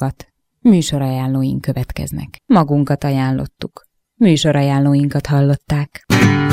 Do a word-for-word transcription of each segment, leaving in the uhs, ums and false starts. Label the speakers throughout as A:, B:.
A: műsorunkat. Műsorajánlóink következnek. Magunkat ajánlottuk. Műsorajánlóinkat hallották.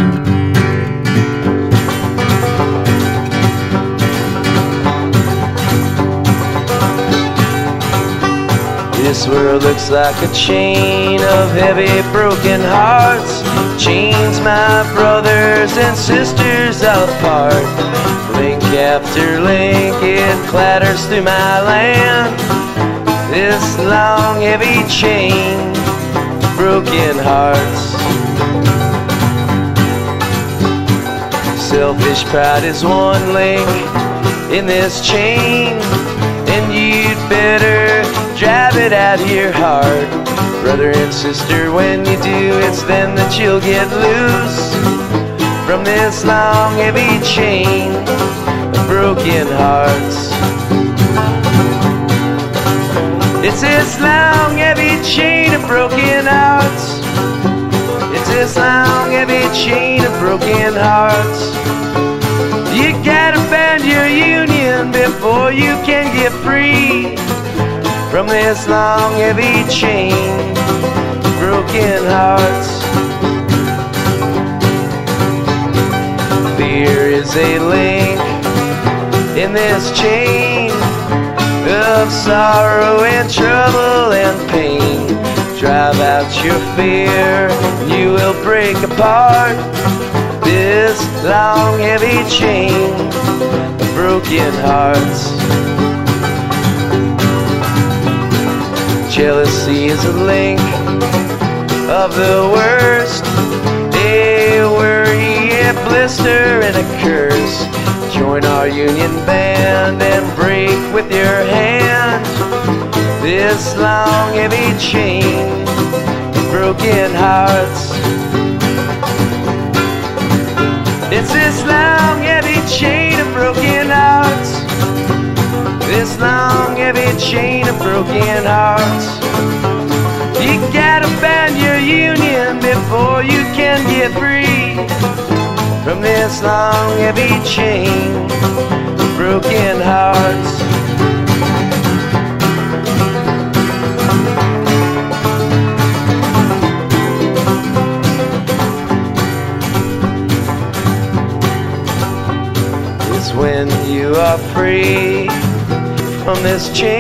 B: This world looks like a chain of heavy broken hearts, chains my brothers and sisters apart. Link after link it clatters through my land, this long heavy chain, broken hearts. Selfish pride is one link in this chain, and you'd better drive it out of your heart. Brother and sister, when you do, it's then that you'll get loose from this long heavy chain of broken hearts. It's this long heavy chain of broken hearts. It's this long heavy chain of broken hearts. You gotta bend your union before you can get free from this long heavy chain of broken hearts. Fear is a link in this chain of sorrow and trouble and pain. Drive out your fear and you will break apart this long heavy chain of broken hearts. Jealousy is a link of the worst, a worry, a blister and a curse. Join our union band and break with your hand this long heavy chain of broken hearts. It's this long heavy chain of broken hearts, this long heavy chain of broken hearts. You gotta bend your union before you can get free from this long heavy chain of broken hearts. It's when you are free from this chain